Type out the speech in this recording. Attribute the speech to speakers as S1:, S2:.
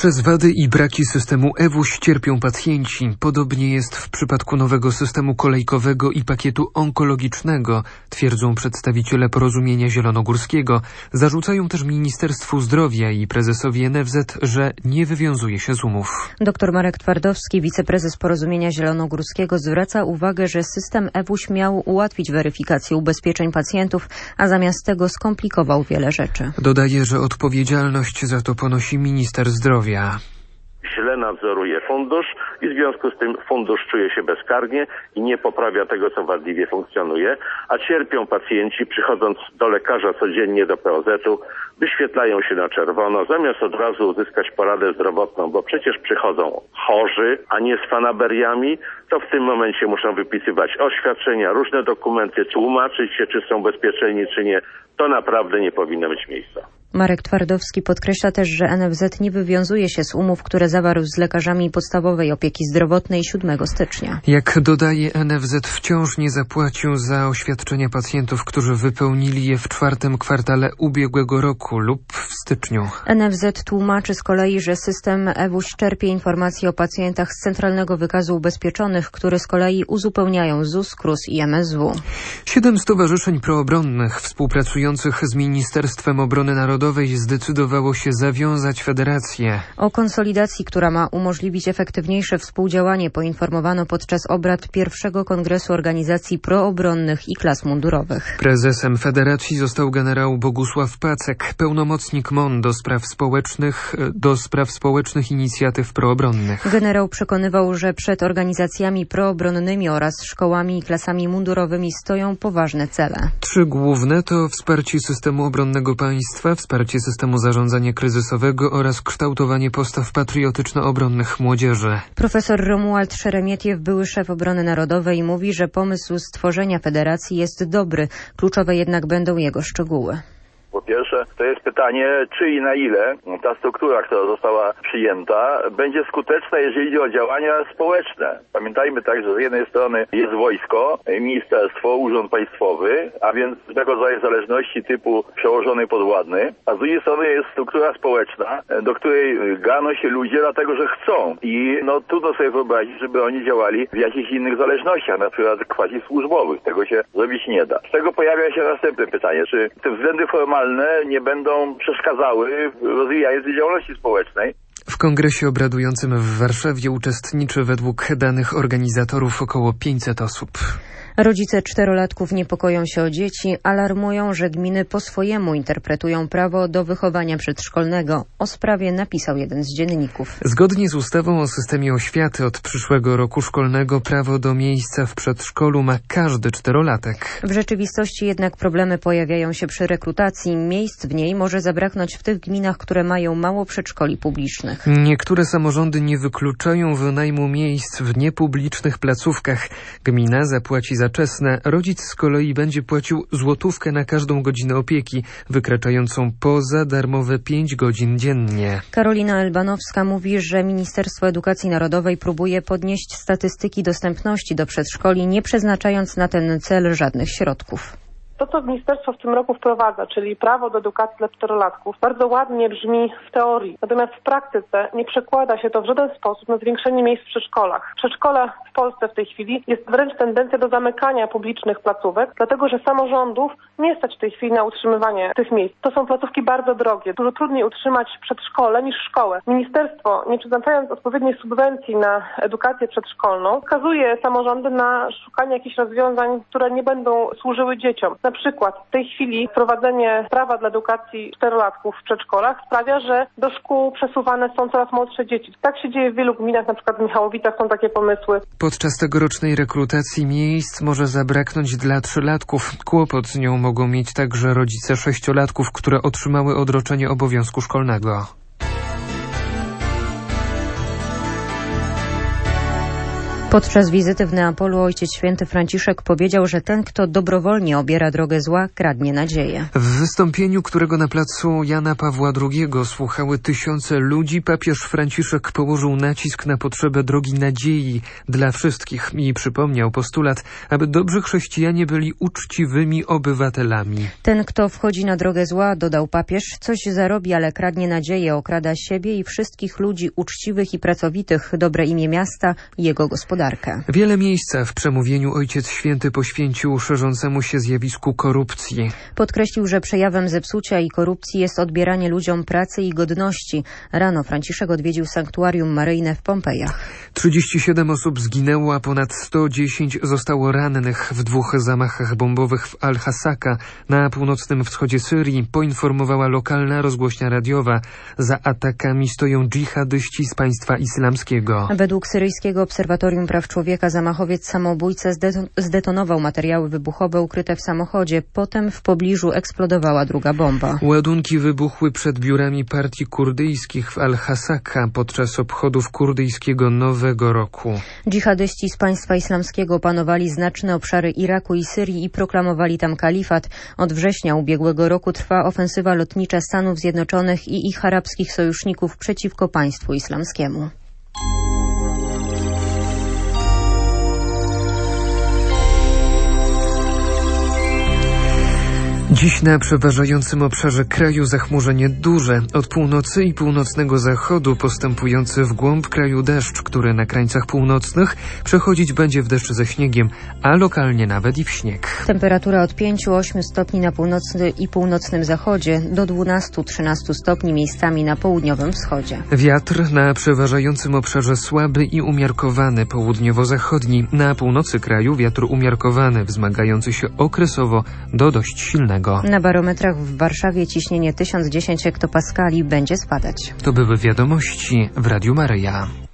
S1: Przez wady i braki systemu EWUŚ cierpią pacjenci. Podobnie jest w przypadku nowego systemu kolejkowego i pakietu onkologicznego, twierdzą przedstawiciele Porozumienia Zielonogórskiego. Zarzucają też Ministerstwu Zdrowia i prezesowi NFZ, że nie wywiązuje się z umów.
S2: Dr Marek Twardowski, wiceprezes Porozumienia Zielonogórskiego, zwraca uwagę, że system EWUŚ miał ułatwić weryfikację ubezpieczeń pacjentów, a zamiast tego skomplikował wiele rzeczy.
S1: Dodaje, że odpowiedzialność za to ponosi minister zdrowia.
S3: Źle nadzoruje fundusz i w związku z tym fundusz czuje się bezkarnie i nie poprawia tego, co wadliwie funkcjonuje, a cierpią pacjenci, przychodząc do lekarza codziennie do POZ-u, wyświetlają się na czerwono, zamiast od razu uzyskać poradę zdrowotną, bo przecież przychodzą chorzy, a nie z fanaberiami, to w tym momencie muszą wypisywać oświadczenia, różne dokumenty, tłumaczyć się, czy są bezpieczni, czy nie. To naprawdę nie powinno mieć miejsca.
S2: Marek Twardowski podkreśla też, że NFZ nie wywiązuje się z umów, które zawarł z lekarzami podstawowej opieki zdrowotnej 7 stycznia.
S1: Jak dodaje, NFZ wciąż nie zapłacił za oświadczenia pacjentów, którzy wypełnili je w 4. kwartale ubiegłego roku lub w styczniu.
S2: NFZ tłumaczy z kolei, że system EWUŚ czerpie informacje o pacjentach z Centralnego Wykazu Ubezpieczonych, który z kolei uzupełniają ZUS, KRUS i MSW.
S1: 7 stowarzyszeń proobronnych współpracujących z Ministerstwem Obrony Narodowej zdecydowało się zawiązać federację.
S2: O konsolidacji, która ma umożliwić efektywniejsze współdziałanie, poinformowano podczas obrad pierwszego kongresu organizacji proobronnych i klas mundurowych.
S1: Prezesem federacji został generał Bogusław Pacek, pełnomocnik MON do spraw społecznych inicjatyw proobronnych.
S2: Generał przekonywał, że przed organizacjami proobronnymi oraz szkołami i klasami mundurowymi stoją poważne cele.
S1: 3 główne to wsparcie systemu obronnego państwa, wsparcie systemu zarządzania kryzysowego oraz kształtowanie postaw patriotyczno-obronnych młodzieży.
S2: Profesor Romuald Szeremietiew, były szef obrony narodowej, mówi, że pomysł stworzenia federacji jest dobry. Kluczowe jednak będą jego szczegóły.
S4: Po pierwsze, to jest pytanie, czy i na ile ta struktura, która została przyjęta, będzie skuteczna, jeżeli chodzi o działania społeczne. Pamiętajmy tak, że z jednej strony jest wojsko, ministerstwo, urząd państwowy, a więc tego rodzaju zależności typu przełożony podwładny, a z drugiej strony jest struktura społeczna, do której garną się ludzie dlatego, że chcą. I trudno sobie wyobrazić, żeby oni działali w jakichś innych zależnościach, na przykład quasi-służbowych. Tego się zrobić nie da. Z tego pojawia się następne pytanie, czy te względy formalne nie będą przeszkadzały w rozwijaniu działalności społecznej.
S1: W kongresie obradującym w Warszawie uczestniczy według danych organizatorów około 500 osób.
S2: Rodzice 4-latków niepokoją się o dzieci, alarmują, że gminy po swojemu interpretują prawo do wychowania przedszkolnego. O sprawie napisał jeden z dzienników.
S1: Zgodnie z ustawą o systemie oświaty od przyszłego roku szkolnego prawo do miejsca w przedszkolu ma każdy 4-latek.
S2: W rzeczywistości jednak problemy pojawiają się przy rekrutacji. Miejsc w niej może zabraknąć w tych gminach, które mają mało przedszkoli publicznych.
S1: Niektóre samorządy nie wykluczają wynajmu miejsc w niepublicznych placówkach. Gmina zapłaci za czesne, rodzic z kolei będzie płacił złotówkę na każdą godzinę opieki, wykraczającą poza darmowe 5 godzin dziennie.
S2: Karolina Elbanowska mówi, że Ministerstwo Edukacji Narodowej próbuje podnieść statystyki dostępności do przedszkoli, nie przeznaczając na ten cel żadnych środków.
S5: To, co ministerstwo w tym roku wprowadza, czyli prawo do edukacji dla 4-latków, bardzo ładnie brzmi w teorii. Natomiast w praktyce nie przekłada się to w żaden sposób na zwiększenie miejsc w przedszkolach. Przedszkole w Polsce w tej chwili jest wręcz tendencja do zamykania publicznych placówek, dlatego że samorządów nie stać w tej chwili na utrzymywanie tych miejsc. To są placówki bardzo drogie. Dużo trudniej utrzymać przedszkole niż szkołę. Ministerstwo, nie przeznaczając odpowiedniej subwencji na edukację przedszkolną, skazuje samorządy na szukanie jakichś rozwiązań, które nie będą służyły dzieciom. Na przykład w tej chwili wprowadzenie prawa dla edukacji 4-latków w przedszkolach sprawia, że do szkół przesuwane są coraz młodsze dzieci. Tak się dzieje w wielu gminach, na przykład w Michałowicach są takie pomysły.
S1: Podczas tegorocznej rekrutacji miejsc może zabraknąć dla 3-latków. Kłopot z nią mogą mieć także rodzice 6-latków, które otrzymały odroczenie obowiązku szkolnego.
S2: Podczas wizyty w Neapolu Ojciec Święty Franciszek powiedział, że ten, kto dobrowolnie obiera drogę zła, kradnie nadzieję.
S1: W wystąpieniu, którego na placu Jana Pawła II słuchały tysiące ludzi, papież Franciszek położył nacisk na potrzebę drogi nadziei dla wszystkich i przypomniał postulat, aby dobrzy chrześcijanie byli uczciwymi obywatelami.
S2: Ten, kto wchodzi na drogę zła, dodał papież, coś zarobi, ale kradnie nadzieję, okrada siebie i wszystkich ludzi uczciwych i pracowitych, dobre imię miasta i jego gospodarkę.
S1: Wiele miejsca w przemówieniu Ojciec Święty poświęcił szerzącemu się zjawisku korupcji.
S2: Podkreślił, że przejawem zepsucia i korupcji jest odbieranie ludziom pracy i godności. Rano Franciszek odwiedził sanktuarium maryjne w Pompejach.
S1: 37 osób zginęło, a ponad 110 zostało rannych w 2 zamachach bombowych w Al-Hasaka na północnym wschodzie Syrii, poinformowała lokalna rozgłośnia radiowa. Za atakami stoją dżihadyści z państwa islamskiego.
S2: Według syryjskiego obserwatorium praw człowieka zamachowiec samobójca zdetonował materiały wybuchowe ukryte w samochodzie. Potem w pobliżu eksplodowała druga bomba.
S1: Ładunki wybuchły przed biurami partii kurdyjskich w Al-Hasaka podczas obchodów kurdyjskiego Nowego Roku.
S2: Dżihadyści z państwa islamskiego opanowali znaczne obszary Iraku i Syrii i proklamowali tam kalifat. Od września ubiegłego roku trwa ofensywa lotnicza Stanów Zjednoczonych i ich arabskich sojuszników przeciwko państwu islamskiemu.
S1: Dziś na przeważającym obszarze kraju zachmurzenie duże. Od północy i północnego zachodu postępujący w głąb kraju deszcz, który na krańcach północnych przechodzić będzie w deszcz ze śniegiem, a lokalnie nawet i w śnieg.
S2: Temperatura od 5-8 stopni na północnym i północnym zachodzie do 12-13 stopni miejscami na południowym wschodzie.
S1: Wiatr na przeważającym obszarze słaby i umiarkowany, południowo-zachodni. Na północy kraju wiatr umiarkowany, wzmagający się okresowo do dość silnego.
S2: Na barometrach w Warszawie ciśnienie 1010 hektopaskali będzie spadać.
S1: To były wiadomości w Radiu Maryja.